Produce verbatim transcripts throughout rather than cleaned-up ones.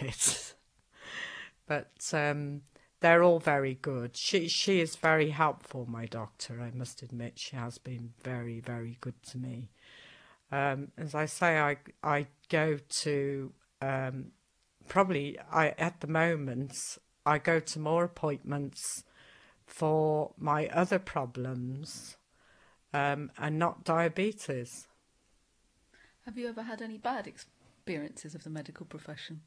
bit. But um, they're all very good. She she is very helpful, my doctor, I must admit. She has been very, very good to me. Um, as I say, I, I go to, um, probably, I at the moment, I go to more appointments for my other problems um, and not diabetes. Have you ever had any bad experiences of the medical profession?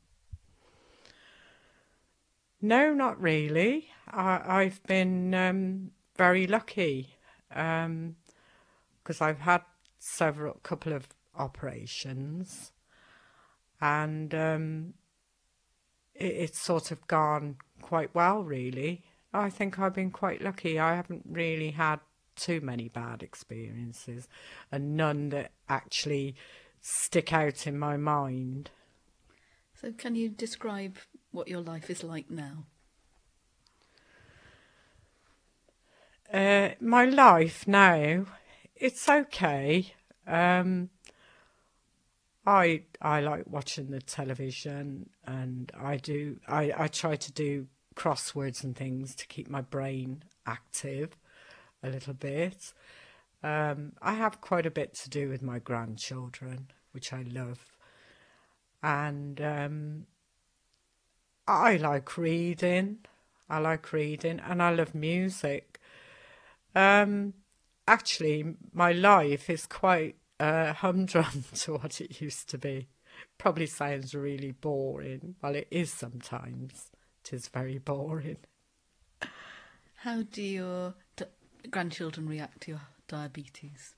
No, not really. I, I've been um, very lucky because um, I've had several couple of operations, and um, it, it's sort of gone quite well, really. I think I've been quite lucky. I haven't really had too many bad experiences, and none that actually stick out in my mind. So can you describe what your life is like now? Uh, my life now, it's okay. Um, I I like watching the television, and I do I, I try to do crosswords and things to keep my brain active a little bit. Um, I have quite a bit to do with my grandchildren, which I love, and um, I like reading. I like reading, and I love music. Um, Actually, my life is quite uh, humdrum to what it used to be. Probably sounds really boring. Well, it is sometimes. It is very boring. How do your d- grandchildren react to your diabetes?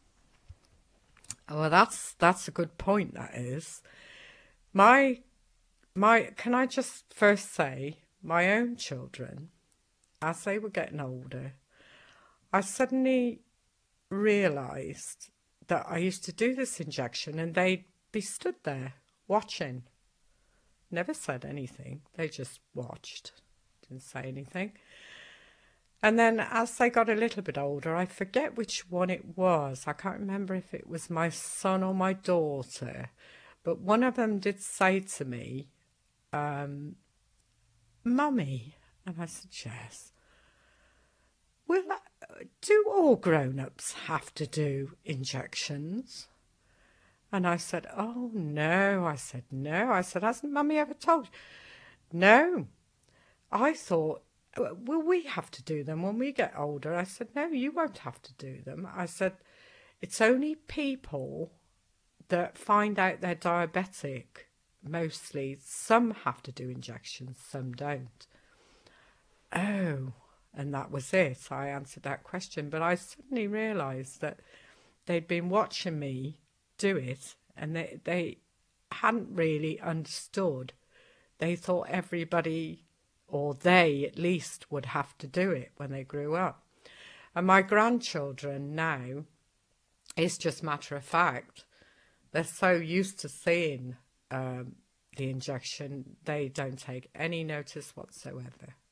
Well, that's that's a good point. That is my my. Can I just first say my own children, as they were getting older, I suddenly realised that I used to do this injection, and they'd be stood there watching. Never said anything. They just watched, didn't say anything. And then as they got a little bit older, I forget which one it was. I can't remember if it was my son or my daughter. But one of them did say to me, um, Mummy. And I said, yes. Well, do all grown-ups have to do injections? And I said, oh, no. I said, no. I said, hasn't Mummy ever told you? No. I thought, will we have to do them when we get older? I said, no, you won't have to do them. I said, it's only people that find out they're diabetic, mostly. Some have to do injections, some don't. Oh, and that was it. I answered that question. But I suddenly realised that they'd been watching me do it, and they, they hadn't really understood. They thought everybody, or they at least, would have to do it when they grew up. And my grandchildren now, it's just matter of fact. They're so used to seeing um, the injection, they don't take any notice whatsoever.